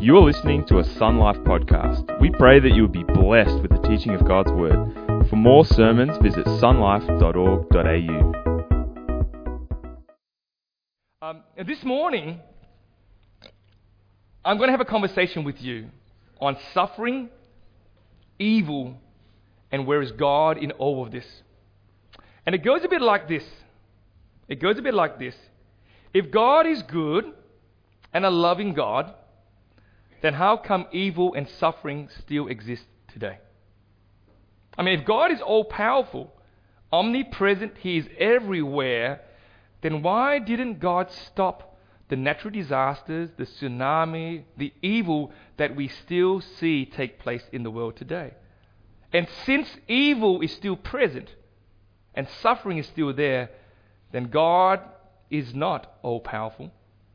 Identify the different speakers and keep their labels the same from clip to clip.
Speaker 1: You are listening to a Sun Life podcast. We pray that you will be blessed with the teaching of God's Word. For more sermons, visit sunlife.org.au.
Speaker 2: This morning, I'm going to have a conversation with you on suffering, evil, and where is God in all of this. And it goes a bit like this. If God is good and a loving God, then how come evil and suffering still exist today? I mean, if God is all-powerful, omnipresent, He is everywhere, then why didn't God stop the natural disasters, the tsunami, the evil that we still see take place in the world today? And since evil is still present and suffering is still there, then God is not all-powerful.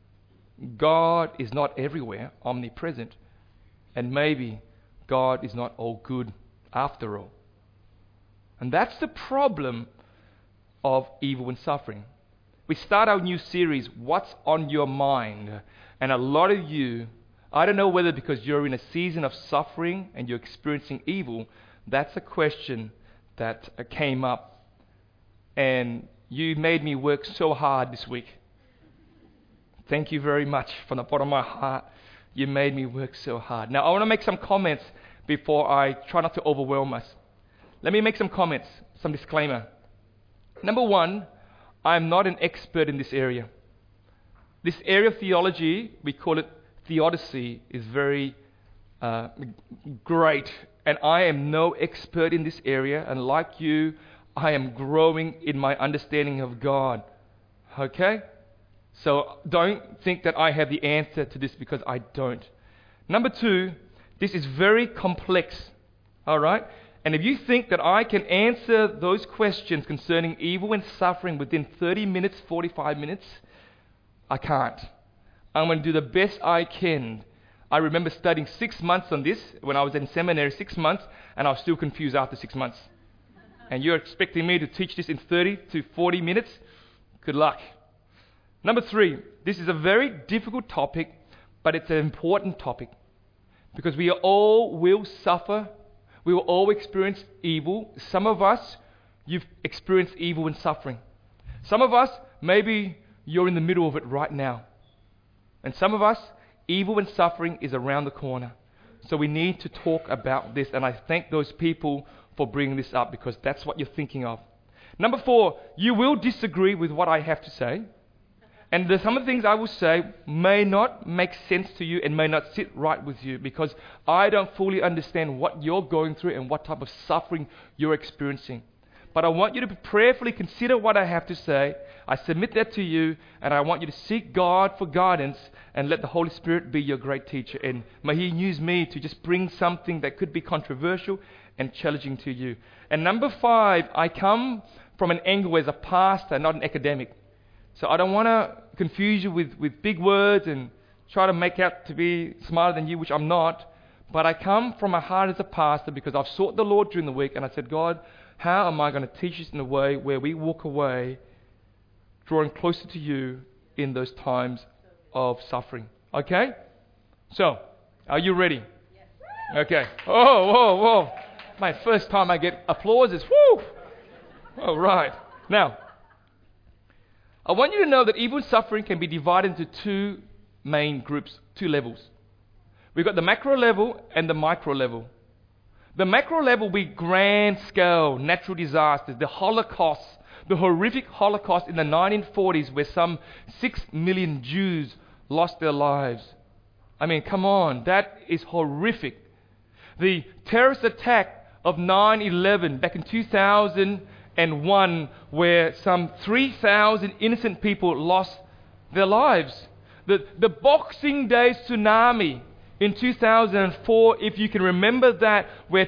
Speaker 2: God is not everywhere, omnipresent. And maybe God is not all good after all. And that's the problem of evil and suffering. We start our new series, What's on Your Mind? And a lot of you, I don't know whether because you're in a season of suffering and you're experiencing evil, that's a question that came up. And you made me work so hard this week. Thank you very much from the bottom of my heart. You made me work so hard. Now, I want to make some comments before I try not to overwhelm us. Let me make some comments, some disclaimer. Number one, I'm not an expert in this area. This area of theology, we call it theodicy, is very great. And I am no expert in this area. And like you, I am growing in my understanding of God. Okay? So don't think that I have the answer to this, because I don't. Number two, this is very complex. All right? And if you think that I can answer those questions concerning evil and suffering within 30 minutes, 45 minutes, I can't. I'm going to do the best I can. I remember studying 6 months on this when I was in seminary, 6 months, and I was still confused after 6 months. And you're expecting me to teach this in 30 to 40 minutes? Good luck. Number three, this is a very difficult topic, but it's an important topic. Because we all will suffer. We will all experience evil. Some of us, you've experienced evil and suffering. Some of us, maybe you're in the middle of it right now. And some of us, evil and suffering is around the corner. So we need to talk about this. And I thank those people for bringing this up, because that's what you're thinking of. Number four, you will disagree with what I have to say. And some of the things I will say may not make sense to you and may not sit right with you, because I don't fully understand what you're going through and what type of suffering you're experiencing. But I want you to prayerfully consider what I have to say. I submit that to you, and I want you to seek God for guidance and let the Holy Spirit be your great teacher. And may He use me to just bring something that could be controversial and challenging to you. And number five, I come from an angle as a pastor, not an academic. So I don't want to confuse you with big words and try to make out to be smarter than you, which I'm not. But I come from my heart as a pastor because I've sought the Lord during the week, and I said, God, how am I going to teach this in a way where we walk away drawing closer to you in those times of suffering? Okay? So, are you ready? Yes. Okay. Whoa. My first time I get applause is whoo! All right. Now, I want you to know that evil and suffering can be divided into two main groups, two levels. We've got the macro level and the micro level. The macro level, we grand scale natural disasters, the Holocaust, the horrific Holocaust in the 1940s, where some 6 million Jews lost their lives. I mean, come on, that is horrific. The terrorist attack of 9/11 back in 2001, where some 3,000 innocent people lost their lives. The Boxing Day tsunami in 2004, if you can remember that, where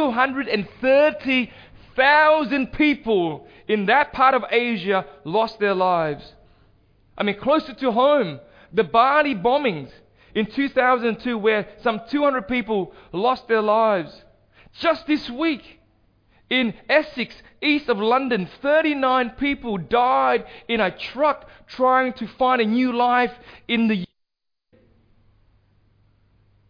Speaker 2: 230,000 people in that part of Asia lost their lives. I mean, closer to home, the Bali bombings in 2002, where some 200 people lost their lives. Just this week, in Essex, east of London, 39 people died in a truck trying to find a new life in the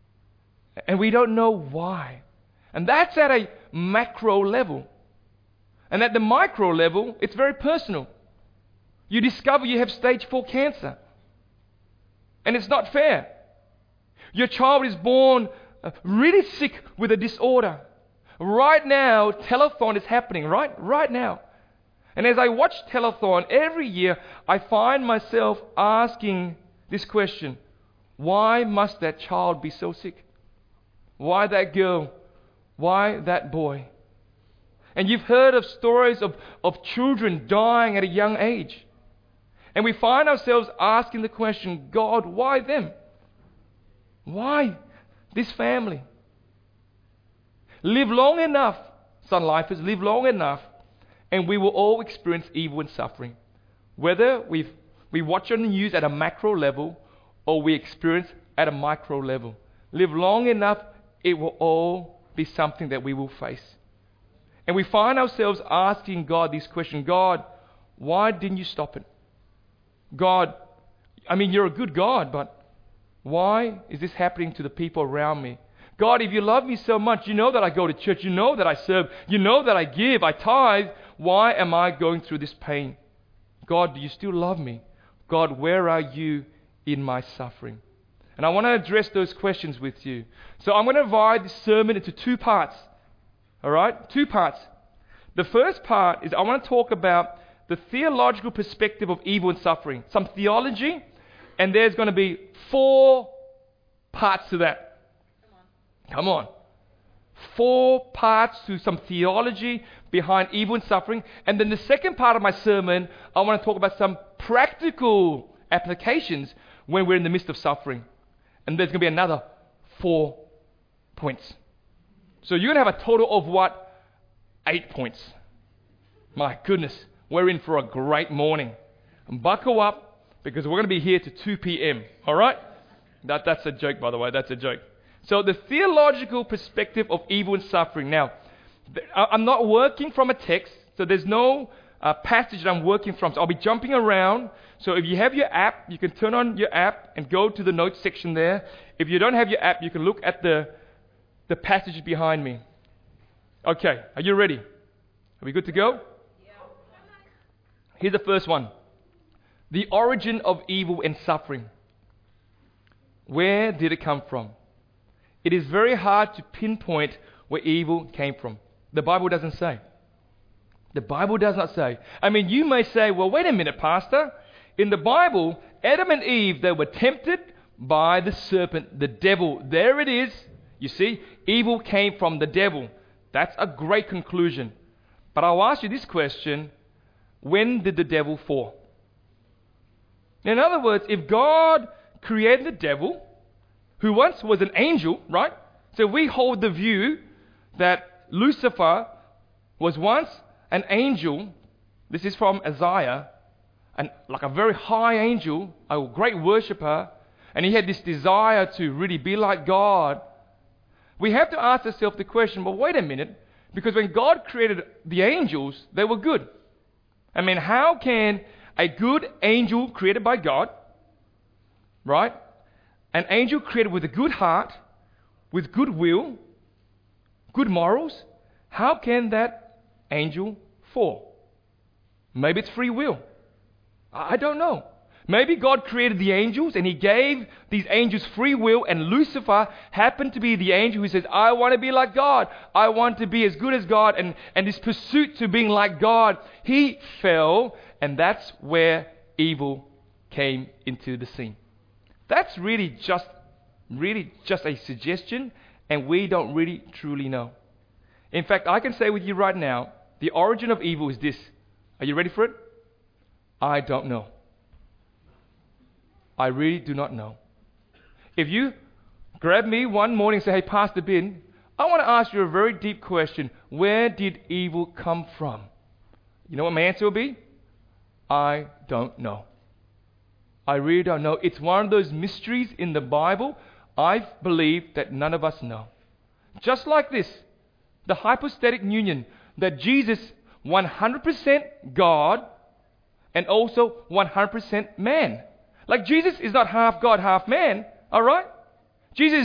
Speaker 2: And we don't know why. And that's at a macro level. And at the micro level, it's very personal. You discover you have stage 4 cancer. And it's not fair. Your child is born really sick with a disorder. Right now, telethon is happening, right now. And as I watch telethon every year, I find myself asking this question: why must that child be so sick? Why that girl? Why that boy? And you've heard of stories of children dying at a young age. And we find ourselves asking the question, God, why them? Why this family? Live long enough, Sun Lifers, live long enough, and we will all experience evil and suffering. Whether we watch on the news at a macro level or we experience at a micro level. Live long enough, it will all be something that we will face. And we find ourselves asking God this question: God, why didn't you stop it? God, I mean, you're a good God, but why is this happening to the people around me? God, if you love me so much, you know that I go to church, you know that I serve, you know that I give, I tithe. Why am I going through this pain? God, do you still love me? God, where are you in my suffering? And I want to address those questions with you. So I'm going to divide this sermon into 2 parts. All right? 2 parts. The first part is I want to talk about the theological perspective of evil and suffering. Some theology, and there's going to be 4 parts to that. Come on. 4 parts to some theology behind evil and suffering. And then the second part of my sermon, I want to talk about some practical applications when we're in the midst of suffering. And there's going to be another 4 points. So you're going to have a total of what? 8 points. My goodness, we're in for a great morning. And buckle up, because we're going to be here to 2 p.m. All right? That's a joke, by the way. That's a joke. So the theological perspective of evil and suffering. Now, I'm not working from a text, so there's no passage that I'm working from. So I'll be jumping around. So if you have your app, you can turn on your app and go to the notes section there. If you don't have your app, you can look at the passage behind me. Okay, are you ready? Are we good to go? Yeah. Here's the first one. The origin of evil and suffering. Where did it come from? It is very hard to pinpoint where evil came from. The Bible doesn't say. The Bible does not say. I mean, you may say, well, wait a minute, Pastor. In the Bible, Adam and Eve, they were tempted by the serpent, the devil. There it is. You see, evil came from the devil. That's a great conclusion. But I'll ask you this question: when did the devil fall? In other words, if God created the devil, who once was an angel, right? So we hold the view that Lucifer was once an angel. This is from Isaiah, and like a very high angel, a great worshipper, and he had this desire to really be like God. We have to ask ourselves the question, well, wait a minute, because when God created the angels, they were good. I mean, how can a good angel created by God, right? An angel created with a good heart, with good will, good morals, how can that angel fall? Maybe it's free will. I don't know. Maybe God created the angels and he gave these angels free will, and Lucifer happened to be the angel who says, I want to be like God. I want to be as good as God. And this pursuit to being like God, he fell, and that's where evil came into the scene. That's really just a suggestion, and we don't really truly know. In fact, I can say with you right now, the origin of evil is this. Are you ready for it? I don't know. I really do not know. If you grab me one morning and say, hey, Pastor Ben, I want to ask you a very deep question. Where did evil come from? You know what my answer will be? I don't know. I really don't know. It's one of those mysteries in the Bible I believe that none of us know. Just like this, the hypostatic union, that Jesus 100% God and also 100% man. Like Jesus is not half God, half man, all right? Jesus is not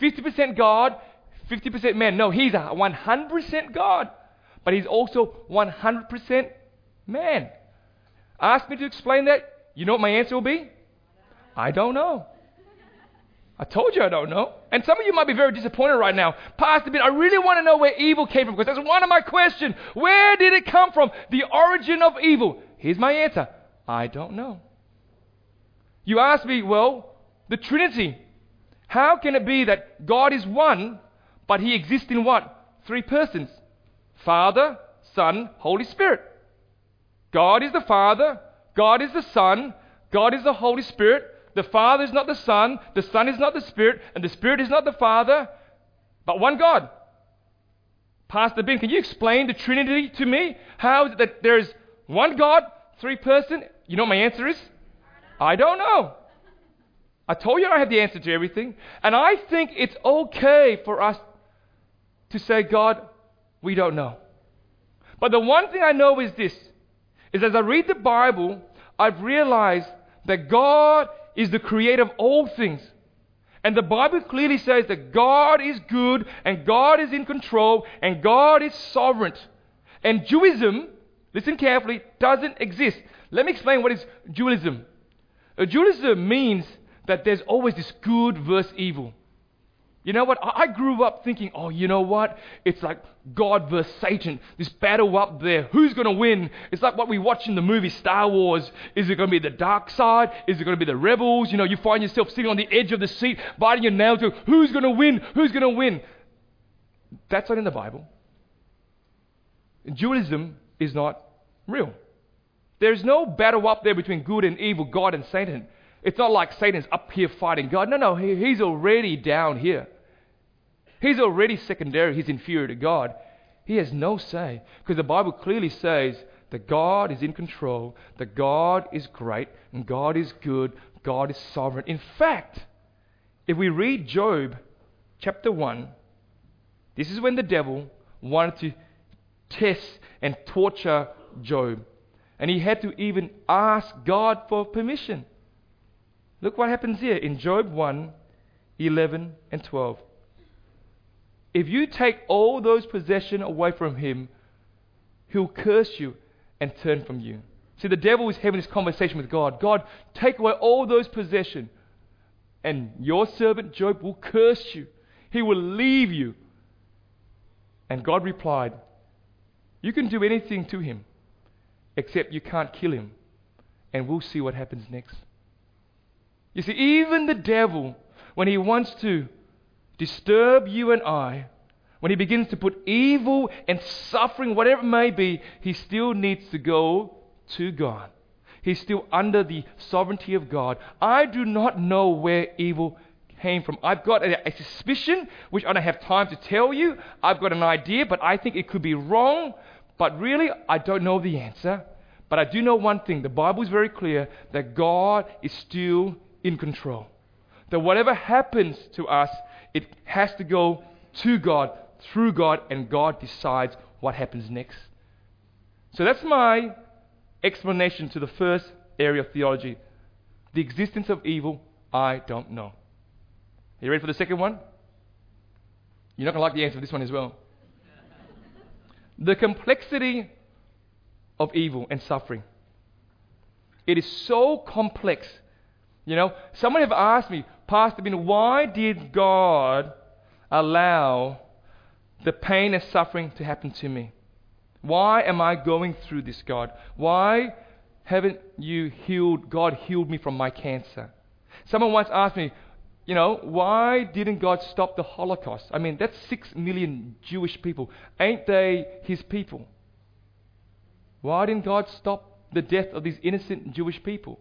Speaker 2: 50% God, 50% man. No, He's a 100% God, but He's also 100% man. Ask me to explain that. You know what my answer will be? I don't know. I told you I don't know. And some of you might be very disappointed right now. Pastor Ben, I really want to know where evil came from, because that's one of my questions. Where did it come from? The origin of evil. Here's my answer. I don't know. You ask me, well, the Trinity. How can it be that God is one, but He exists in what? 3 persons. Father, Son, Holy Spirit. God is the Father. God is the Son. God is the Holy Spirit. The Father is not the Son is not the Spirit, and the Spirit is not the Father, but one God. Pastor Ben, can you explain the Trinity to me? How is it that there is one God, 3 persons? You know what my answer is? I don't know. I told you I don't have the answer to everything. And I think it's okay for us to say, God, we don't know. But the one thing I know is this, is as I read the Bible, I've realized that God is the creator of all things. And the Bible clearly says that God is good, and God is in control, and God is sovereign. And dualism, listen carefully, doesn't exist. Let me explain what is dualism. Dualism means that there's always this good versus evil. You know what? I grew up thinking, oh, you know what? It's like God versus Satan. This battle up there. Who's going to win? It's like what we watch in the movie Star Wars. Is it going to be the dark side? Is it going to be the rebels? You know, you find yourself sitting on the edge of the seat, biting your nails, going, who's going to win? Who's going to win? That's not in the Bible. Dualism is not real. There's no battle up there between good and evil, God and Satan. It's not like Satan's up here fighting God. No, he's already down here. He's already secondary. He's inferior to God. He has no say, because the Bible clearly says that God is in control, that God is great, and God is good, God is sovereign. In fact, if we read Job chapter 1, this is when the devil wanted to test and torture Job. And he had to even ask God for permission. Look what happens here in Job 1, 11 and 12. If you take all those possessions away from him, he'll curse you and turn from you. See, the devil is having this conversation with God. God, take away all those possessions, and your servant Job will curse you. He will leave you. And God replied, you can do anything to him, except you can't kill him. And we'll see what happens next. You see, even the devil, when he wants to disturb you and I, when he begins to put evil and suffering, whatever it may be, he still needs to go to God. He's still under the sovereignty of God. I do not know where evil came from. I've got a suspicion, which I don't have time to tell you. I've got an idea, but I think it could be wrong. But really, I don't know the answer. But I do know one thing. The Bible is very clear that God is still in control. That whatever happens to us, it has to go to God, through God, and God decides what happens next. So that's my explanation to the first area of theology. The existence of evil, I don't know. Are you ready for the second one? You're not going to like the answer for this one as well. The complexity of evil and suffering. It is so complex. You know, someone have asked me, Pastor Ben, why did God allow the pain and suffering to happen to me? Why am I going through this, God? Why haven't you God healed me from my cancer? Someone once asked me, you know, why didn't God stop the Holocaust? I mean, that's 6 million Jewish people. Ain't they his people? Why didn't God stop the death of these innocent Jewish people?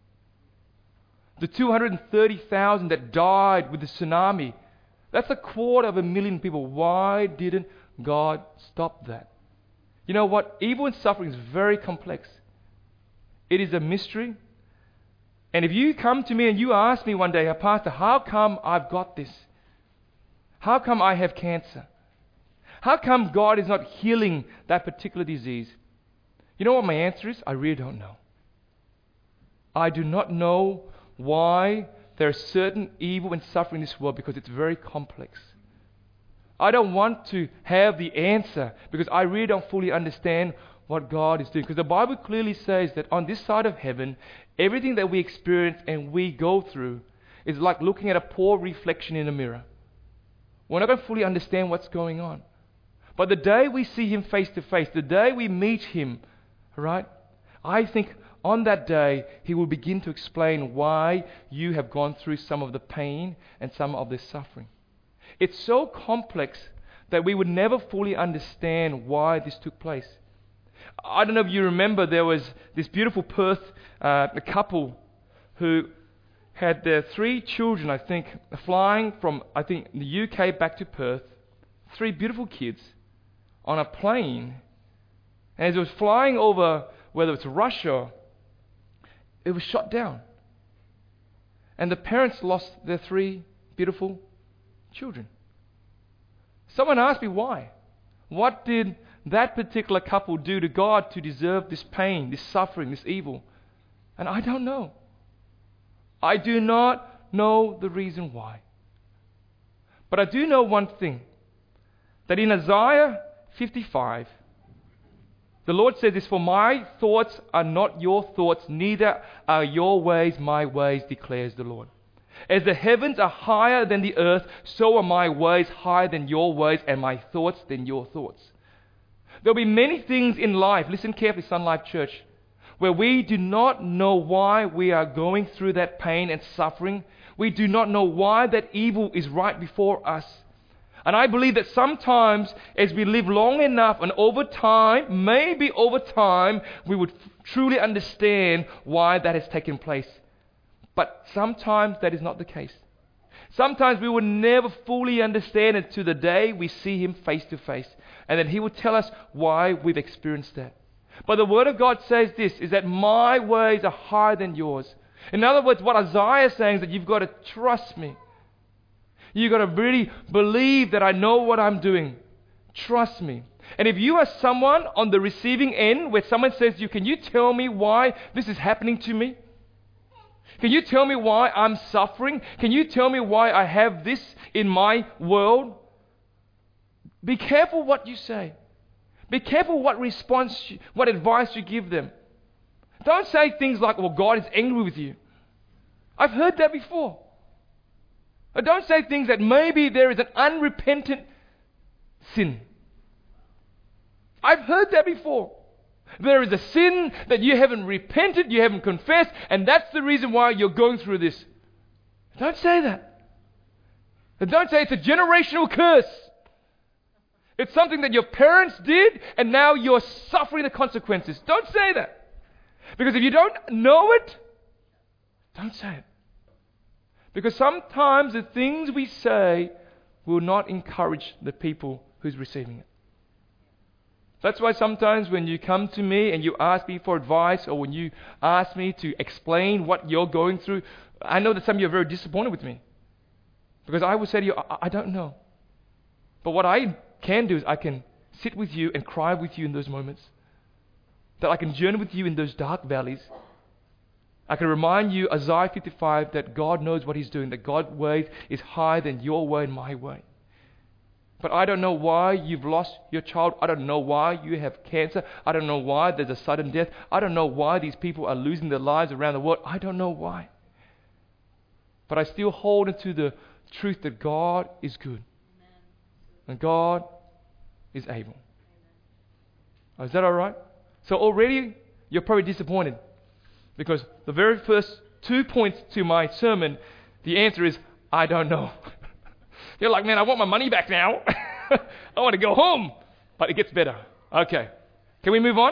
Speaker 2: The 230,000 that died with the tsunami, that's 250,000 people. Why didn't God stop that? You know what? Evil and suffering is very complex. It is a mystery. And if you come to me and you ask me one day, Pastor, how come I've got this? How come I have cancer? How come God is not healing that particular disease? You know what my answer is? I really don't know. I do not know why there is certain evil and suffering in this world because it's very complex. I don't want to have the answer because I really don't fully understand what God is doing. Because the Bible clearly says that on this side of heaven, everything that we experience and we go through is like looking at a poor reflection in a mirror. We're not going to fully understand what's going on. But the day we see Him face to face, the day we meet Him, right? I think on that day, He will begin to explain why you have gone through some of the pain and some of the suffering. It's so complex that we would never fully understand why this took place. I don't know if you remember, there was this beautiful Perth a couple who had their 3 children, I think, flying from, the UK back to Perth. 3 beautiful kids on a plane. And as it was flying over, whether it's Russia, it was shot down. And the parents lost their 3 beautiful children. Someone asked me why. What did that particular couple do to God to deserve this pain, this suffering, this evil? And I don't know. I do not know the reason why. But I do know one thing. That in Isaiah 55, the Lord says this, "For my thoughts are not your thoughts, neither are your ways my ways, declares the Lord. As the heavens are higher than the earth, so are my ways higher than your ways, and my thoughts than your thoughts." There'll be many things in life, listen carefully, Sun Life Church, where we do not know why we are going through that pain and suffering. We do not know why that evil is right before us. And I believe that sometimes as we live long enough and over time, maybe over time, we would truly understand why that has taken place. But sometimes that is not the case. Sometimes we will never fully understand it to the day we see Him face to face. And then He will tell us why we've experienced that. But the Word of God says this, is that my ways are higher than yours. In other words, what Isaiah is saying is that you've got to trust me. You've got to really believe that I know what I'm doing. Trust me. And if you are someone on the receiving end where someone says to you, "Can you tell me why this is happening to me? Can you tell me why I'm suffering? Can you tell me why I have this in my world?" Be careful what you say. Be careful what response, what advice you give them. Don't say things like, "Well, God is angry with you." I've heard that before. Or don't say things that maybe there is an unrepentant sin. I've heard that before. There is a sin that you haven't repented, you haven't confessed, and that's the reason why you're going through this. Don't say that. And don't say it's a generational curse. It's something that your parents did, and now you're suffering the consequences. Don't say that. Because if you don't know it, don't say it. Because sometimes the things we say will not encourage the people who's receiving it. That's why sometimes when you come to me and you ask me for advice, or when you ask me to explain what you're going through, I know that some of you are very disappointed with me. Because I will say to you, I don't know. But what I can do is I can sit with you and cry with you in those moments. That I can journey with you in those dark valleys. I can remind you, Isaiah 55, that God knows what He's doing, that God's way is higher than your way and my way. But I don't know why you've lost your child. I don't know why you have cancer. I don't know why there's a sudden death. I don't know why these people are losing their lives around the world. I don't know why. But I still hold into the truth that God is good. And God is able. Is that all right? So already you're probably disappointed. Because the very first 2 points to my sermon, the answer is, I don't know. You're like, "Man, I want my money back now. I want to go home." But it gets better. Okay. Can we move on?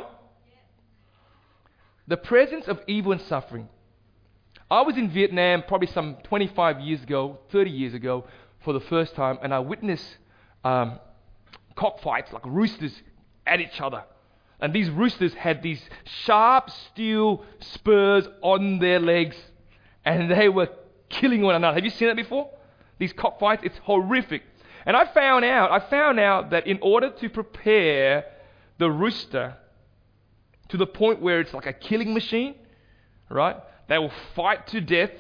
Speaker 2: The presence of evil and suffering. I was in Vietnam probably some 25 years ago, 30 years ago, for the first time, and I witnessed cockfights, like roosters at each other. And these roosters had these sharp steel spurs on their legs, and they were killing one another. Have you seen that before? These cockfights, it's horrific. And I found out that in order to prepare the rooster to the point where it's like a killing machine, right? They will fight to death.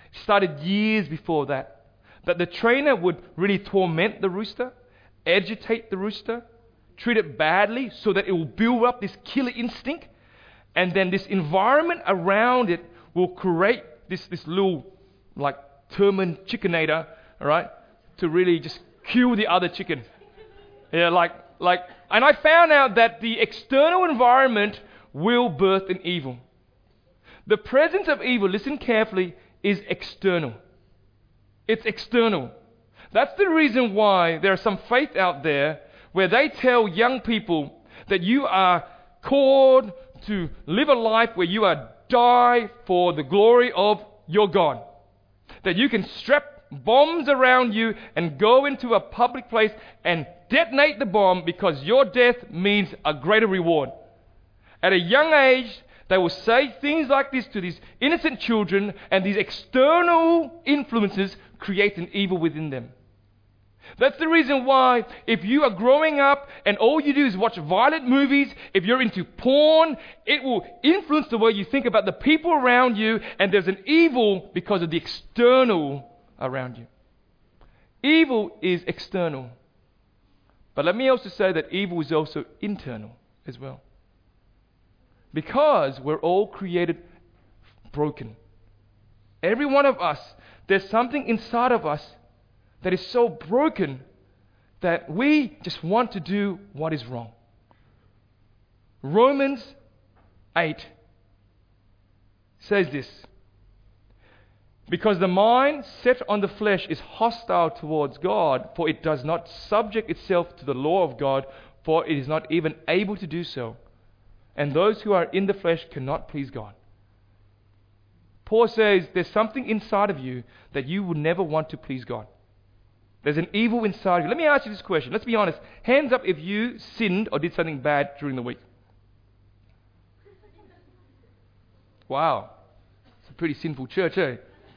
Speaker 2: Started years before that. That the trainer would really torment the rooster, agitate the rooster, treat it badly so that it will build up this killer instinct. And then this environment around it will create this little like Terman chickenator, all right, to really just kill the other chicken. Yeah, and I found out that the external environment will birth an evil. The presence of evil, listen carefully, is external. It's external. That's the reason why there are some faith out there where they tell young people that you are called to live a life where you are die for the glory of your God. That you can strap bombs around you and go into a public place and detonate the bomb because your death means a greater reward. At a young age, they will say things like this to these innocent children, and these external influences create an evil within them. That's the reason why if you are growing up and all you do is watch violent movies, if you're into porn, it will influence the way you think about the people around you, and there's an evil because of the external around you. Evil is external. But let me also say that evil is also internal as well. Because we're all created broken. Every one of us, there's something inside of us that is so broken that we just want to do what is wrong. Romans 8 says this: because the mind set on the flesh is hostile towards God, for it does not subject itself to the law of God, for it is not even able to do so. And those who are in the flesh cannot please God. Paul says there's something inside of you that you would never want to please God. There's an evil inside of you. Let me ask you this question. Let's be honest. Hands up if you sinned or did something bad during the week. Wow. It's a pretty sinful church, eh?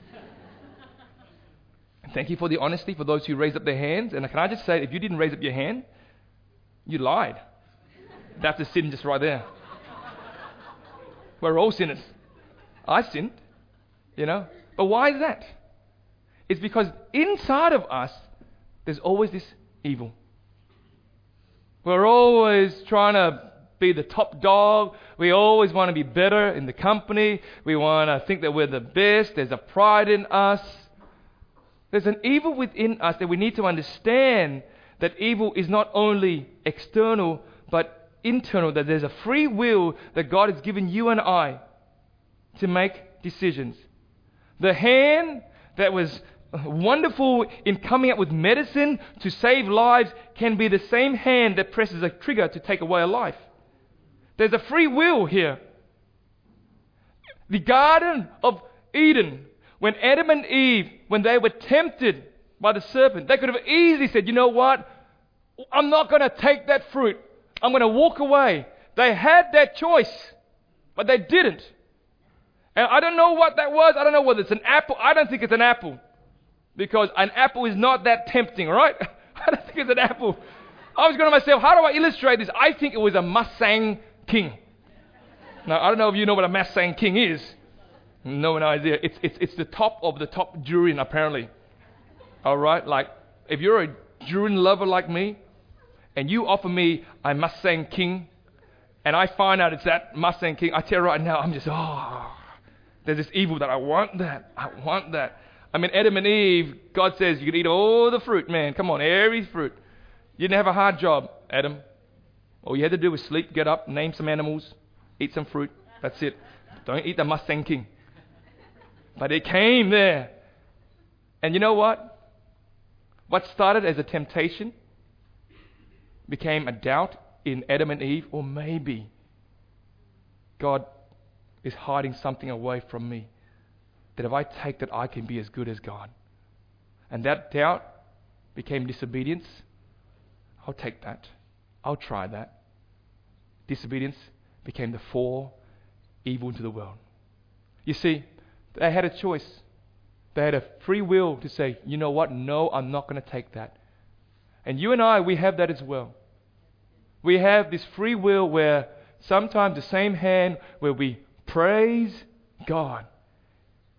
Speaker 2: Thank you for the honesty for those who raised up their hands. And can I just say, if you didn't raise up your hand, you lied. That's a sin just right there. We're all sinners. I sinned, But why is that? It's because inside of us, there's always this evil. We're always trying to be the top dog. We always want to be better in the company. We want to think that we're the best. There's a pride in us. There's an evil within us that we need to understand, that evil is not only external, but internal, that there's a free will that God has given you and I to make decisions. The hand that was wonderful in coming up with medicine to save lives can be the same hand that presses a trigger to take away a life. There's a free will here. The Garden of Eden, when Adam and Eve, when they were tempted by the serpent, they could have easily said, you know what? I'm not going to take that fruit. I'm going to walk away. They had that choice, but they didn't. And I don't know what that was. I don't know whether it's an apple. I don't think it's an apple, because an apple is not that tempting, right? I don't think it's an apple. I was going to myself, how do I illustrate this? I think it was a Mustang King. Now, I don't know if you know what a Mustang King is. No idea. It's the top of the top durian, apparently. All right? Like, if you're a durian lover like me, and you offer me a Mustang King, and I find out it's that Mustang King, I tell you right now, I'm just, there's this evil that I want that. I mean, Adam and Eve, God says you can eat all the fruit, man. Come on, every fruit. You didn't have a hard job, Adam. All you had to do was sleep, get up, name some animals, eat some fruit. That's it. Don't eat the Mustang King. But it came there. And you know what? What started as a temptation became a doubt in Adam and Eve, or maybe God is hiding something away from me, that if I take that, I can be as good as God. And that doubt became disobedience. I'll take that. I'll try that. Disobedience became the fall, evil into the world. You see, they had a choice. They had a free will to say, you know what? No, I'm not going to take that. And you and I, we have that as well. We have this free will where sometimes the same hand where we praise God,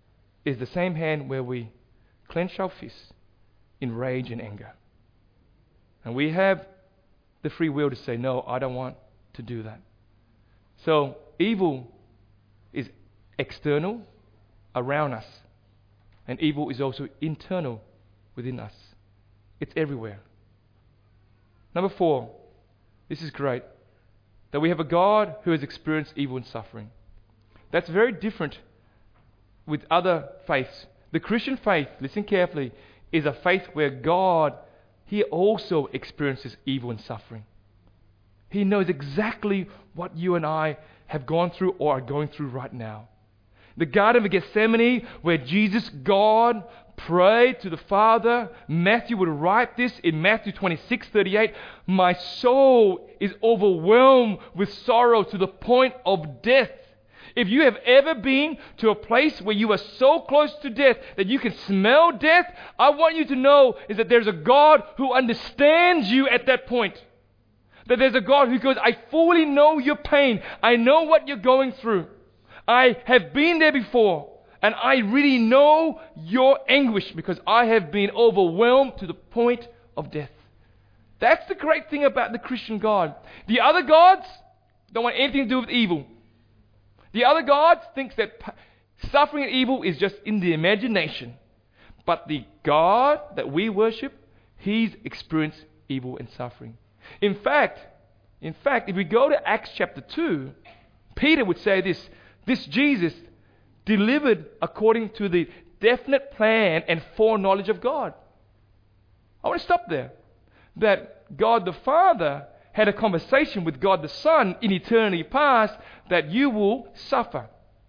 Speaker 2: is the same hand where we clench our fists in rage and anger. And we have the free will to say, no, I don't want to do that. So evil is external around us. And evil is also internal within us. It's everywhere. Number 4, this is great, that we have a God who has experienced evil and suffering. That's very different with other faiths. The Christian faith, listen carefully, is a faith where God, He also experiences evil and suffering. He knows exactly what you and I have gone through or are going through right now. The Garden of Gethsemane, where Jesus, God, prayed to the Father. Matthew would write this in Matthew 26:38. My soul is overwhelmed with sorrow to the point of death. If you have ever been to a place where you are so close to death that you can smell death, I want you to know is that there's a God who understands you at that point. That there's a God who goes, I fully know your pain. I know what you're going through. I have been there before. And I really know your anguish because I have been overwhelmed to the point of death. That's the great thing about the Christian God. The other gods don't want anything to do with evil. The other gods think that suffering and evil is just in the imagination. But the God that we worship, He's experienced evil and suffering. In fact, if we go to Acts chapter 2, Peter would say this Jesus delivered according to the definite plan and foreknowledge of God. I want to stop there. That God the Father had a conversation with God the Son in eternity past that you will suffer.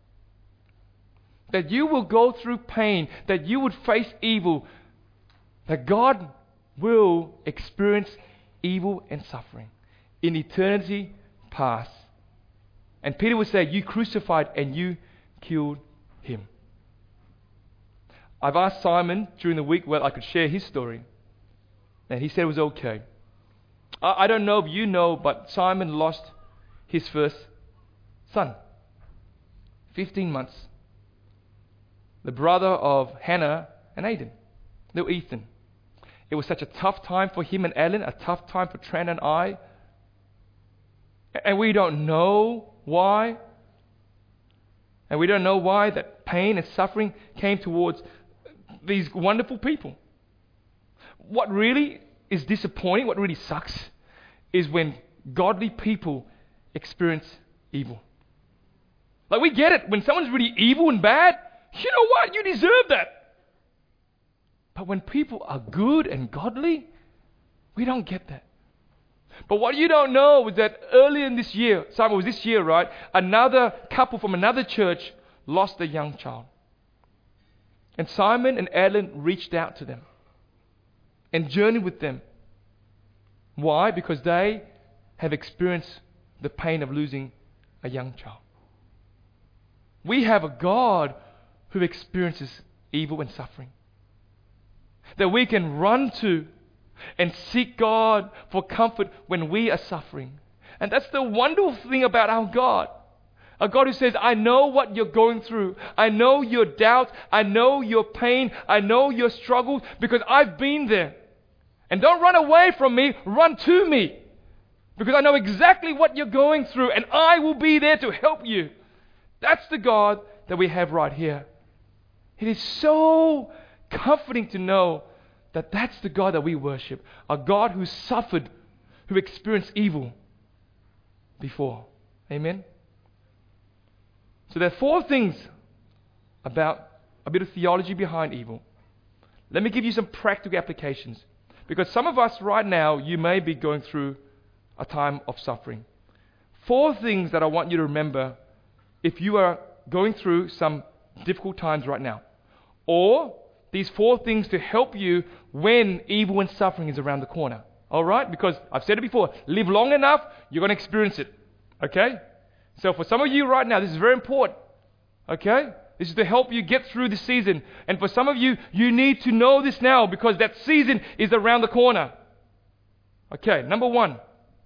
Speaker 2: That you will go through pain. That you would face evil. That God will experience evil and suffering in eternity past. And Peter would say, you crucified and you killed Him. I've asked Simon during the week whether I could share his story. And he said it was okay. I don't know if you know, but Simon lost his first son. 15 months. The brother of Hannah and Aiden. Little Ethan. It was such a tough time for him and Ellen, a tough time for Tran and I. And we don't know why. And we don't know why that pain and suffering came towards these wonderful people. What really is disappointing, what really sucks, is when godly people experience evil. Like, we get it. When someone's really evil and bad, you know what? You deserve that. But when people are good and godly, we don't get that. But what you don't know is that earlier in this year, Simon, it was this year, right? Another couple from another church lost a young child. And Simon and Ellen reached out to them and journeyed with them. Why? Because they have experienced the pain of losing a young child. We have a God who experiences evil and suffering, that we can run to and seek God for comfort when we are suffering. And that's the wonderful thing about our God. A God who says, I know what you're going through. I know your doubts. I know your pain. I know your struggles because I've been there. And don't run away from me. Run to me. Because I know exactly what you're going through and I will be there to help you. That's the God that we have right here. It is so comforting to know that that's the God that we worship. A God who suffered, who experienced evil before. Amen? So there are 4 things about a bit of theology behind evil. Let me give you some practical applications. Because some of us right now, you may be going through a time of suffering. 4 things that I want you to remember if you are going through some difficult times right now. Or these 4 things to help you when evil and suffering is around the corner. Alright? Because I've said it before, live long enough, you're going to experience it. Okay? So for some of you right now, this is very important. Okay? This is to help you get through the season. And for some of you, you need to know this now because that season is around the corner. Okay, number 1.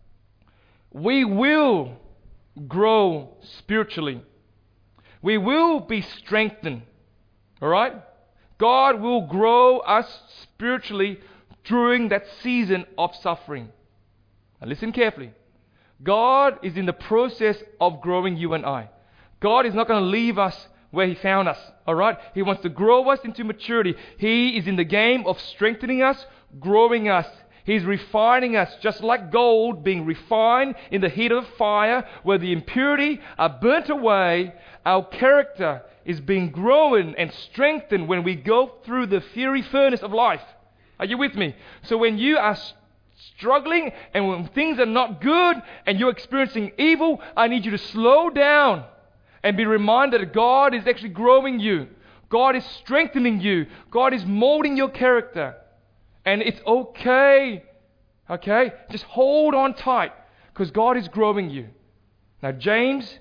Speaker 2: We will grow spiritually. We will be strengthened. All right? God will grow us spiritually during that season of suffering. Now listen carefully. God is in the process of growing you and I. God is not going to leave us where He found us. All right? He wants to grow us into maturity. He is in the game of strengthening us, growing us. He's refining us, just like gold being refined in the heat of fire, where the impurity are burnt away. Our character is being grown and strengthened when we go through the fiery furnace of life. Are you with me? So when you are struggling and when things are not good and you're experiencing evil, I need you to slow down and be reminded that God is actually growing you. God is strengthening you. God is molding your character. And it's okay. Okay? Just hold on tight because God is growing you. Now James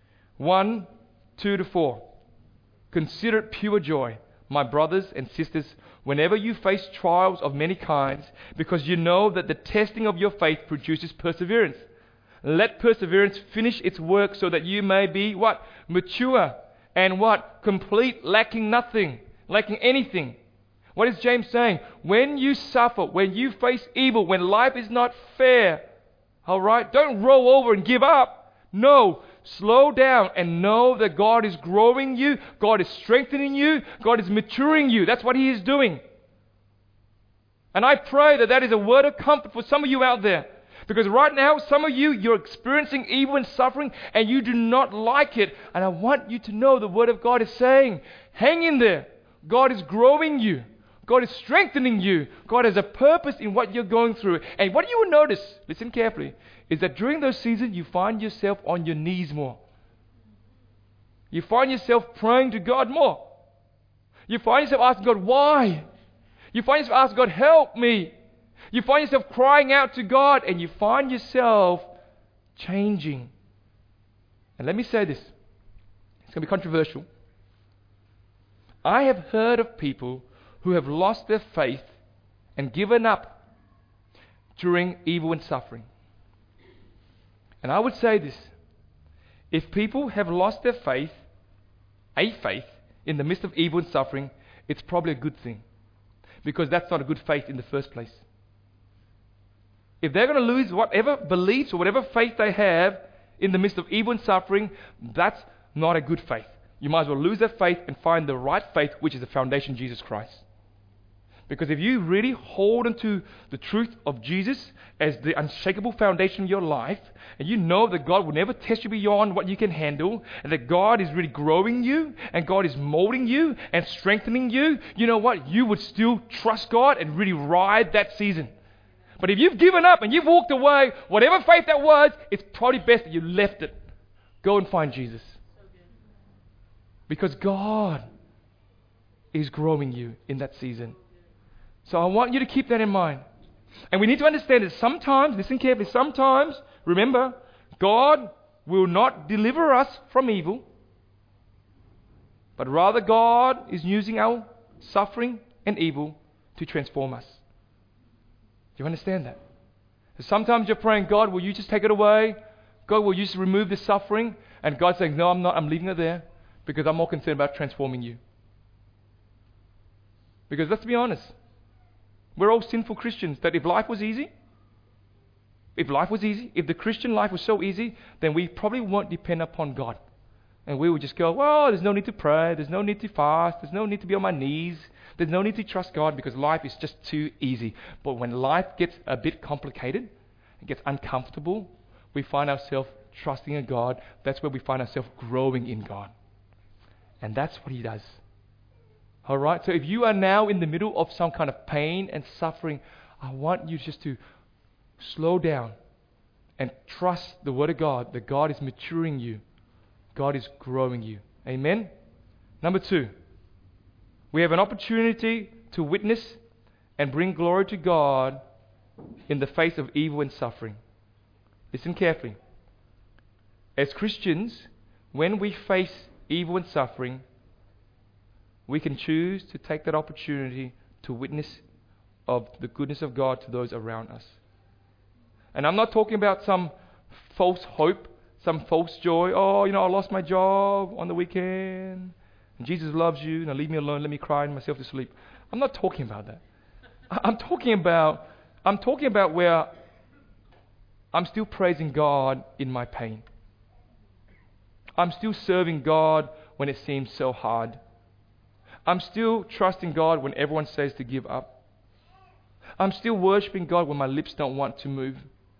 Speaker 2: 1:2-4. Consider it pure joy, my brothers and sisters, whenever you face trials of many kinds, because you know that the testing of your faith produces perseverance. Let perseverance finish its work so that you may be what? Mature and what? Complete, lacking nothing, lacking anything. What is James saying? When you suffer, when you face evil, when life is not fair, all right, don't roll over and give up. No, slow down and know that God is growing you, God is strengthening you, God is maturing you. That's what He is doing. And I pray that that is a word of comfort for some of you out there. Because right now, some of you, you're experiencing evil and suffering and you do not like it. And I want you to know the Word of God is saying, hang in there. God is growing you. God is strengthening you. God has a purpose in what you're going through. And what you will notice, listen carefully, is that during those seasons, you find yourself on your knees more. You find yourself praying to God more. You find yourself asking God, why? You find yourself asking God, help me. You find yourself crying out to God, and you find yourself changing. And let me say this. It's going to be controversial. I have heard of people who have lost their faith and given up during evil and suffering. And I would say this. If people have lost their faith, a faith, in the midst of evil and suffering, it's probably a good thing. Because that's not a good faith in the first place. If they're going to lose whatever beliefs or whatever faith they have in the midst of evil and suffering, that's not a good faith. You might as well lose that faith and find the right faith, which is the foundation, Jesus Christ. Because if you really hold onto the truth of Jesus as the unshakable foundation of your life, and you know that God will never test you beyond what you can handle, and that God is really growing you, and God is molding you and strengthening you, you know what? You would still trust God and really ride that season. But if you've given up and you've walked away, whatever faith that was, it's probably best that you left it. Go and find Jesus. Because God is growing you in that season. So I want you to keep that in mind. And we need to understand that sometimes, listen carefully, sometimes, remember, God will not deliver us from evil, but rather God is using our suffering and evil to transform us. Do you understand that? Sometimes you're praying, God, will you just take it away? God, will you just remove the suffering? And God's saying, no, I'm not. I'm leaving it there because I'm more concerned about transforming you. Because let's be honest, we're all sinful Christians that if life was easy, if the Christian life was so easy, then we probably won't depend upon God. And we would just go, well, there's no need to pray, there's no need to fast, there's no need to be on my knees, there's no need to trust God because life is just too easy. But when life gets a bit complicated, it gets uncomfortable, we find ourselves trusting in God. That's where we find ourselves growing in God. And that's what He does. All right? So if you are now in the middle of some kind of pain and suffering, I want you just to slow down and trust the Word of God, that God is maturing you. God is growing you. Amen? Number 2, we have an opportunity to witness and bring glory to God in the face of evil and suffering. Listen carefully. As Christians, when we face evil and suffering, we can choose to take that opportunity to witness of the goodness of God to those around us. And I'm not talking about some false hope, some false joy. Oh, I lost my job on the weekend. And Jesus loves you. Now leave me alone. Let me cry myself to sleep. I'm not talking about that. I'm talking about where I'm still praising God in my pain. I'm still serving God when it seems so hard. I'm still trusting God when everyone says to give up. I'm still worshiping God when my lips don't want to move.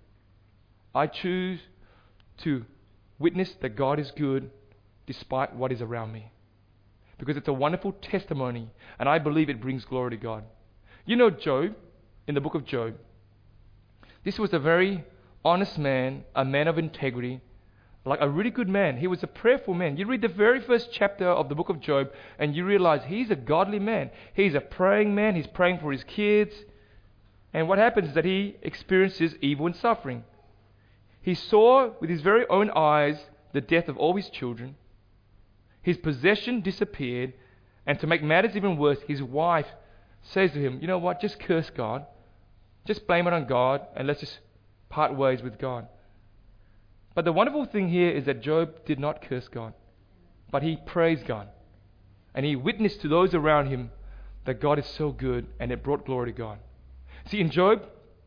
Speaker 2: I choose to witness that God is good despite what is around me. Because it's a wonderful testimony, and I believe it brings glory to God. You know Job, in the book of Job. This was a very honest man, a man of integrity, like a really good man. He was a prayerful man. You read the very first chapter of the book of Job, and you realize he's a godly man. He's a praying man. He's praying for his kids. And what happens is that he experiences evil and suffering. He saw with his very own eyes the death of all his children. His possession disappeared. And to make matters even worse, his wife says to him, you know what, just curse God. Just blame it on God, and let's just part ways with God. But the wonderful thing here is that Job did not curse God, but he praised God. And he witnessed to those around him that God is so good, and it brought glory to God. See, in Job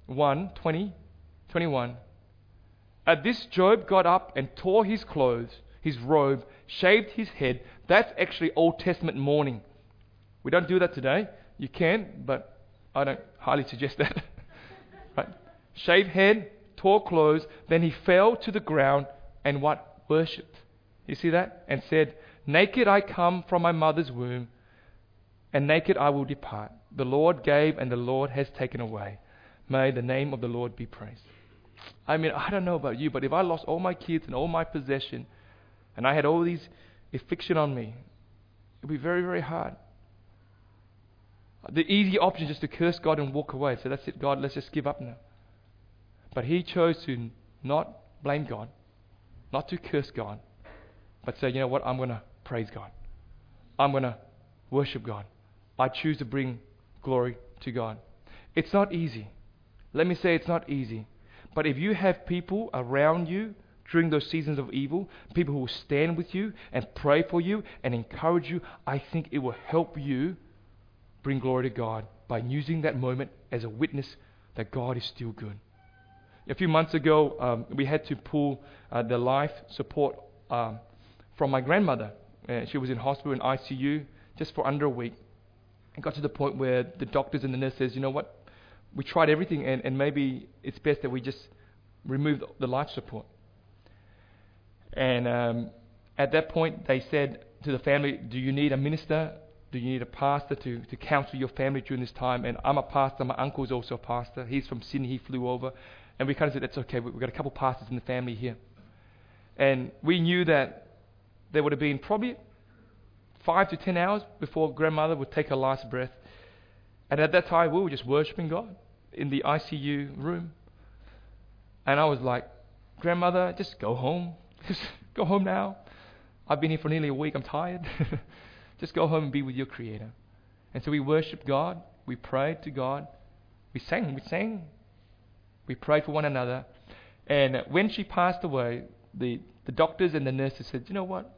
Speaker 2: 1:20-21, at this Job got up and tore his clothes, his robe, shaved his head. That's actually Old Testament mourning. We don't do that today. You can, but I don't highly suggest that. Right? Shaved head, tore clothes, then he fell to the ground and what? Worshipped. You see that? And said, naked I come from my mother's womb, and naked I will depart. The Lord gave, and the Lord has taken away. May the name of the Lord be praised. I mean, I don't know about you, but if I lost all my kids and all my possession, and I had all these affliction on me, it would be very, very hard. The easy option is just to curse God and walk away. So that's it, God, let's just give up now. But he chose to not blame God, not to curse God, but say, you know what, I'm going to praise God. I'm going to worship God. I choose to bring glory to God. It's not easy. Let me say it's not easy. But if you have people around you during those seasons of evil, people who will stand with you and pray for you and encourage you, I think it will help you bring glory to God by using that moment as a witness that God is still good. A few months ago, we had to pull the life support from my grandmother. She was in hospital in ICU just for under a week. It got to the point where the doctors and the nurse says, you know what, we tried everything and maybe it's best that we just remove the life support. And at that point, they said to the family, do you need a minister? Do you need a pastor to counsel your family during this time? And I'm a pastor. My uncle is also a pastor. He's from Sydney. He flew over. And we kind of said, that's okay. We've got a couple pastors in the family here. And we knew that there would have been probably 5 to 10 hours before grandmother would take her last breath. And at that time, we were just worshiping God in the ICU room. And I was like, grandmother, just go home. Just go home now. I've been here for nearly a week. I'm tired. Just go home and be with your Creator. And so we worshiped God. We prayed to God. We sang. We prayed for one another. And when she passed away, the doctors and the nurses said, you know what?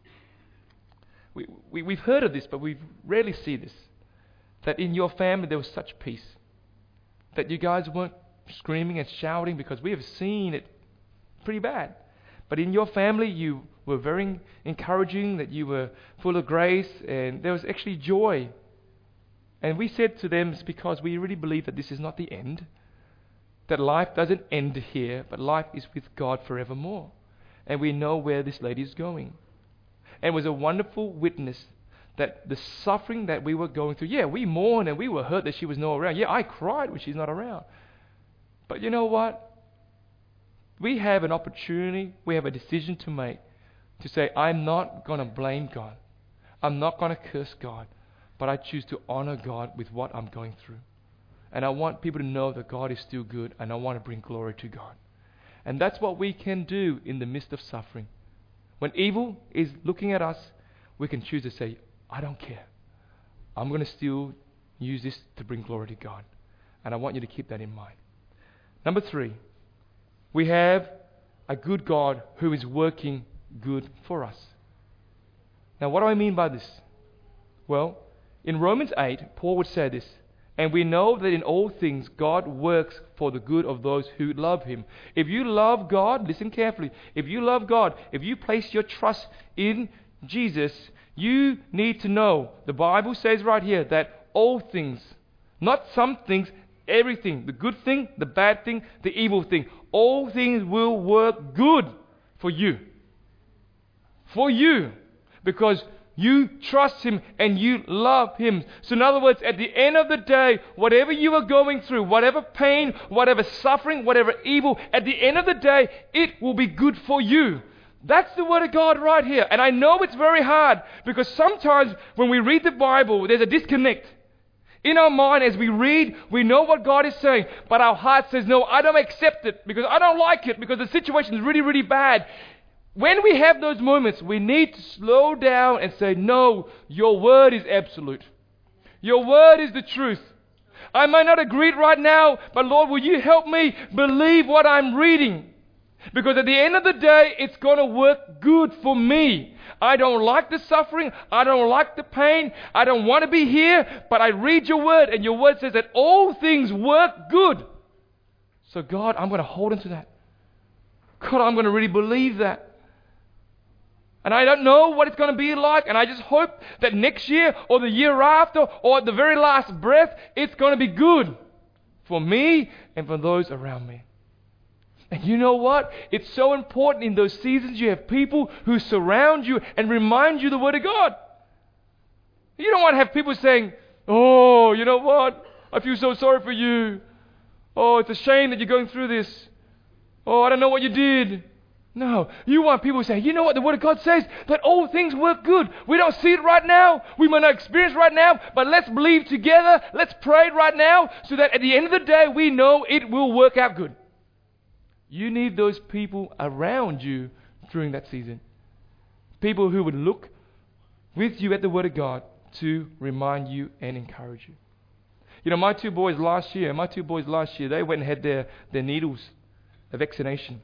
Speaker 2: We've heard of this, but we rarely see this. That in your family there was such peace. That you guys weren't screaming and shouting, because we have seen it pretty bad. But in your family you were very encouraging, that you were full of grace, and there was actually joy. And we said to them, it's because we really believe that this is not the end. That life doesn't end here, but life is with God forevermore. And we know where this lady is going. And it was a wonderful witness that the suffering that we were going through, yeah, we mourned and we were hurt that she was not around. Yeah, I cried when she's not around. But you know what? We have an opportunity, we have a decision to make, to say, I'm not going to blame God. I'm not going to curse God, but I choose to honor God with what I'm going through. And I want people to know that God is still good, and I want to bring glory to God. And that's what we can do in the midst of suffering. When evil is looking at us, we can choose to say, I don't care. I'm going to still use this to bring glory to God. And I want you to keep that in mind. Number 3, we have a good God who is working good for us. Now, what do I mean by this? Well, in Romans 8, Paul would say this, and we know that in all things God works for the good of those who love Him. If you love God, listen carefully, if you love God, if you place your trust in Jesus, you need to know, the Bible says right here, that all things, not some things, everything, the good thing, the bad thing, the evil thing, all things will work good for you. For you. Because you trust Him and you love Him. So in other words, at the end of the day, whatever you are going through, whatever pain, whatever suffering, whatever evil, at the end of the day, it will be good for you. That's the Word of God right here. And I know it's very hard because sometimes when we read the Bible, there's a disconnect. In our mind, as we read, we know what God is saying, but our heart says, no, I don't accept it because I don't like it because the situation is really, really bad. When we have those moments, we need to slow down and say, no, your Word is absolute. Your Word is the truth. I may not agree right now, but Lord, will you help me believe what I'm reading? Because at the end of the day, it's going to work good for me. I don't like the suffering. I don't like the pain. I don't want to be here, but I read your Word, and your Word says that all things work good. So God, I'm going to hold into that. God, I'm going to really believe that. And I don't know what it's going to be like, and I just hope that next year or the year after or at the very last breath, it's going to be good for me and for those around me. And you know what? It's so important in those seasons you have people who surround you and remind you the Word of God. You don't want to have people saying, oh, you know what? I feel so sorry for you. Oh, it's a shame that you're going through this. Oh, I don't know what you did. No, you want people to say, you know what the Word of God says? That all things work good. We don't see it right now. We may not experience right now, but let's believe together. Let's pray right now so that at the end of the day, we know it will work out good. You need those people around you during that season. People who would look with you at the Word of God to remind you and encourage you. You know, my two boys last year, they went and had their needles, a vaccination.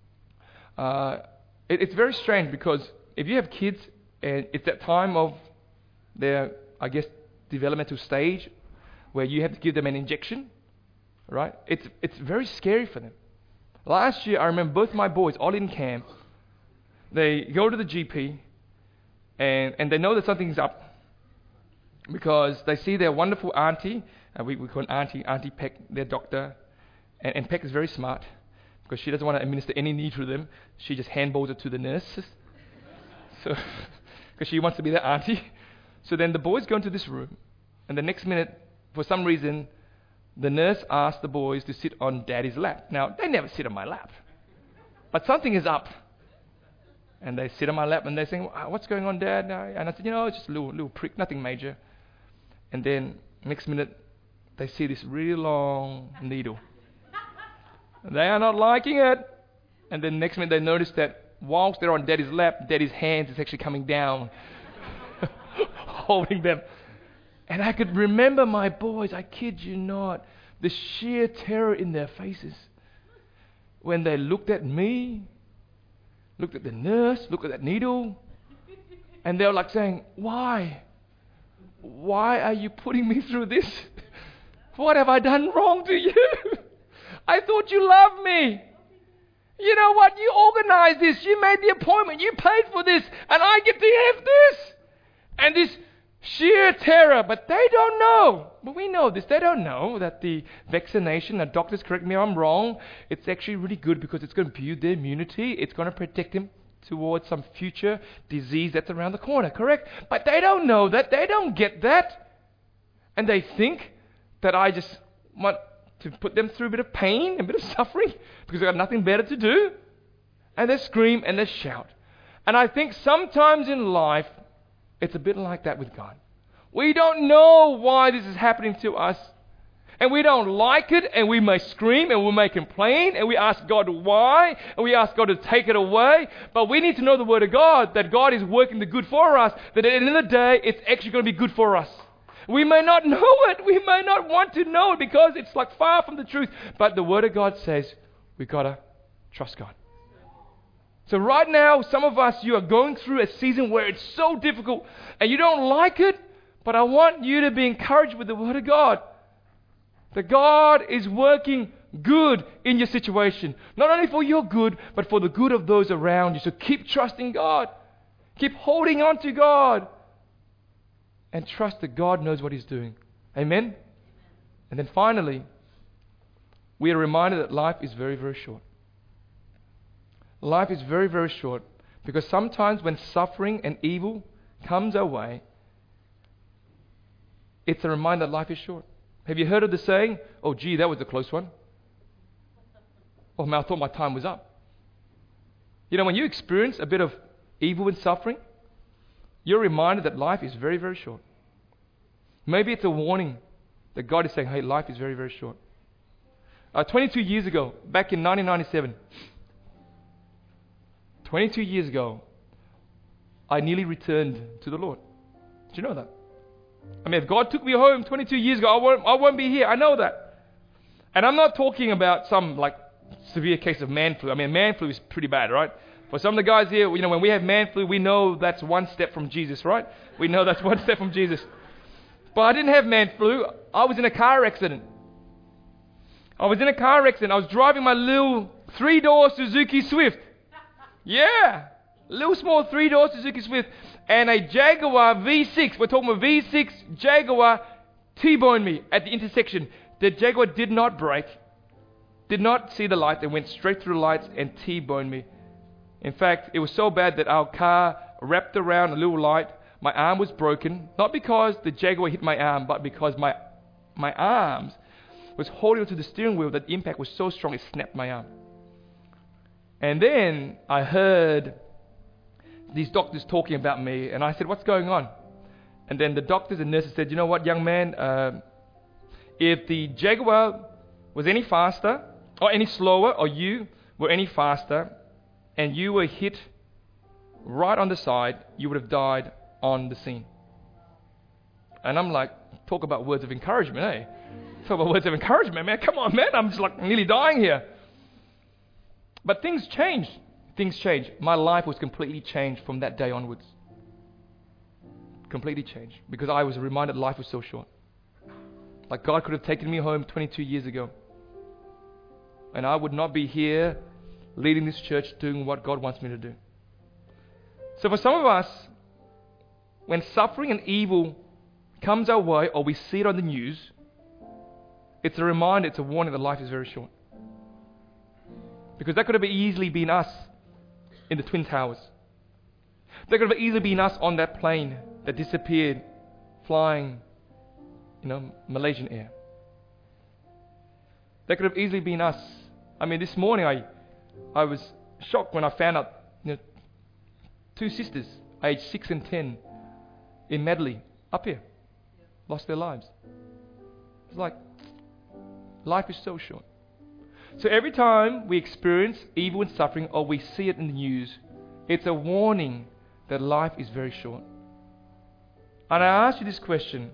Speaker 2: It's very strange because if you have kids and it's that time of their, I guess, developmental stage where you have to give them an injection, right? It's very scary for them. Last year, I remember both my boys, all in camp, they go to the GP and they know that something's up because they see their wonderful auntie, we call her Auntie Peck, their doctor, and Peck is very smart. Because she doesn't want to administer any need to them. She just handballs it to the nurses. So, because she wants to be their auntie. So then the boys go into this room. And the next minute, for some reason, the nurse asks the boys to sit on Daddy's lap. Now, they never sit on my lap. But something is up. And they sit on my lap and they're saying, what's going on, Dad? And I said, it's just a little prick, nothing major. And then next minute, they see this really long needle. They are not liking it. And then next minute they notice that whilst they're on Daddy's lap, Daddy's hands is actually coming down, holding them. And I could remember my boys, I kid you not, the sheer terror in their faces when they looked at me, looked at the nurse, looked at that needle, and they were like saying, why? Why are you putting me through this? What have I done wrong to you? I thought you loved me. You know what? You organized this. You made the appointment. You paid for this. And I get to have this. And this sheer terror. But they don't know. But we know this. They don't know that the vaccination, the doctors correct me if I'm wrong, it's actually really good because it's going to build their immunity. It's going to protect them towards some future disease that's around the corner. Correct? But they don't know that. They don't get that. And they think that I just want to put them through a bit of pain, a bit of suffering, because they've got nothing better to do. And they scream and they shout. And I think sometimes in life, it's a bit like that with God. We don't know why this is happening to us. And we don't like it, and we may scream, and we may complain, and we ask God why, and we ask God to take it away. But we need to know the Word of God, that God is working the good for us, that at the end of the day, it's actually going to be good for us. We may not know it. We may not want to know it because it's like far from the truth. But the Word of God says we've got to trust God. So right now, some of us, you are going through a season where it's so difficult and you don't like it, but I want you to be encouraged with the Word of God. That God is working good in your situation. Not only for your good, but for the good of those around you. So keep trusting God. Keep holding on to God. And trust that God knows what He's doing. Amen? And then finally, we are reminded that life is very, very short. Life is very, very short. Because sometimes when suffering and evil comes our way, it's a reminder that life is short. Have you heard of the saying, oh gee, that was a close one? Oh man, I thought my time was up. You know, when you experience a bit of evil and suffering, you're reminded that life is very, very short. Maybe it's a warning that God is saying, hey, life is very, very short. 22 years ago, back in 1997, 22 years ago, I nearly returned to the Lord. Did you know that? I mean, if God took me home 22 years ago, I won't be here. I know that. And I'm not talking about some like severe case of man flu. I mean, man flu is pretty bad, right? For some of the guys here, you know, when we have man flu, we know that's one step from Jesus, right? We know that's one step from Jesus. But I didn't have man flu. I was in a car accident. I was driving my little 3-door Suzuki Swift. Yeah. Little small 3-door Suzuki Swift. And a Jaguar V6, we're talking about V6 Jaguar, T-boned me at the intersection. The Jaguar did not brake, did not see the light, and went straight through the lights and T-boned me. In fact, it was so bad that our car wrapped around a little light. My arm was broken, not because the Jaguar hit my arm, but because my arms was holding onto the steering wheel, that the impact was so strong it snapped my arm. And then I heard these doctors talking about me, and I said, what's going on? And then the doctors and nurses said, you know what, young man, if the Jaguar was any faster, or any slower, or you were any faster, and you were hit right on the side, you would have died on the scene. And I'm like, talk about words of encouragement, eh? Talk about words of encouragement, man. Come on, man. I'm just like nearly dying here. But things changed. Things changed. My life was completely changed from that day onwards. Completely changed. Because I was reminded life was so short. Like God could have taken me home 22 years ago. And I would not be here leading this church doing what God wants me to do. So for some of us, when suffering and evil comes our way, or we see it on the news, it's a reminder, it's a warning that life is very short. Because that could have easily been us in the Twin Towers. That could have easily been us on that plane that disappeared, flying, Malaysian Air. That could have easily been us. I mean, this morning I was shocked when I found out, 2 sisters, aged 6 and 10, in Medley, up here, lost their lives. It's like, life is so short. So every time we experience evil and suffering, or we see it in the news, it's a warning that life is very short. And I ask you this question: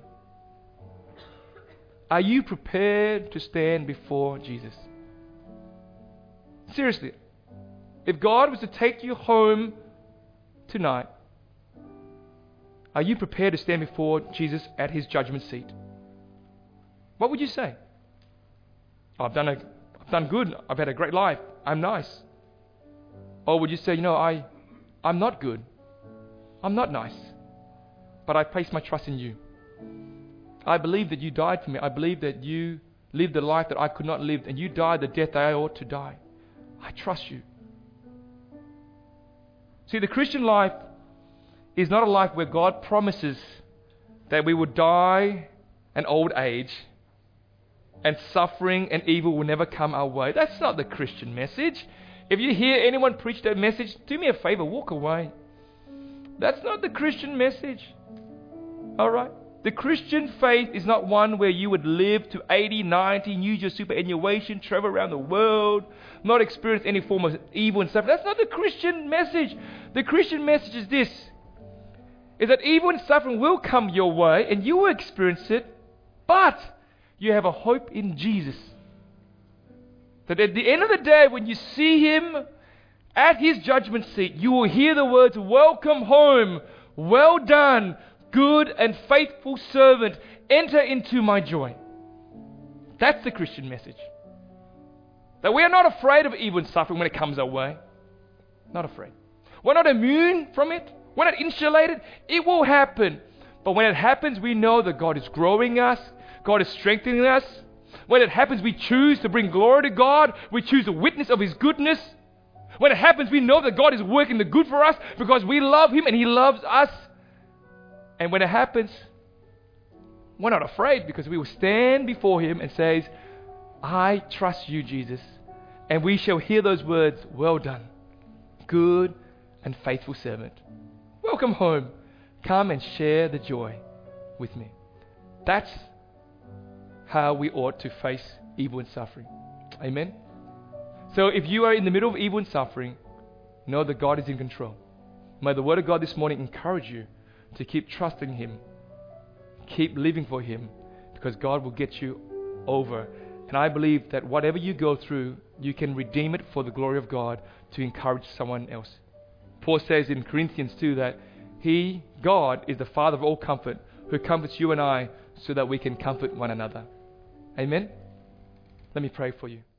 Speaker 2: are you prepared to stand before Jesus? Seriously, if God was to take you home tonight, are you prepared to stand before Jesus at His judgment seat? What would you say? I've done good. I've had a great life. I'm nice. Or would you say, I'm not good. I'm not nice. But I place my trust in you. I believe that you died for me. I believe that you lived the life that I could not live, and you died the death that I ought to die. I trust you. See, the Christian life is not a life where God promises that we would die an old age and suffering and evil will never come our way. That's not the Christian message. If you hear anyone preach that message, do me a favor, walk away. That's not the Christian message. Alright? The Christian faith is not one where you would live to 80, 90, use your superannuation, travel around the world, not experience any form of evil and stuff. That's not the Christian message. The Christian message is this: is that evil and suffering will come your way and you will experience it, but you have a hope in Jesus. That at the end of the day, when you see Him At His judgment seat, you will hear the words, "Welcome home, well done, good and faithful servant. Enter into my joy." That's the Christian message. That we are not afraid of evil and suffering when it comes our way. Not afraid. We're not immune from it. We're not insulated. It will happen. But when it happens, we know that God is growing us. God is strengthening us. When it happens, we choose to bring glory to God. We choose to witness of His goodness. When it happens, we know that God is working the good for us because we love Him and He loves us. And when it happens, we're not afraid because we will stand before Him and say, "I trust you, Jesus." And we shall hear those words, "Well done, good and faithful servant. Welcome home. Come and share the joy with me." That's how we ought to face evil and suffering. Amen? So if you are in the middle of evil and suffering, know that God is in control. May the Word of God this morning encourage you to keep trusting Him. Keep living for Him, because God will get you over. And I believe that whatever you go through, you can redeem it for the glory of God to encourage someone else. Paul says in Corinthians 2 that He, God, is the Father of all comfort, who comforts you and I so that we can comfort one another. Amen? Let me pray for you.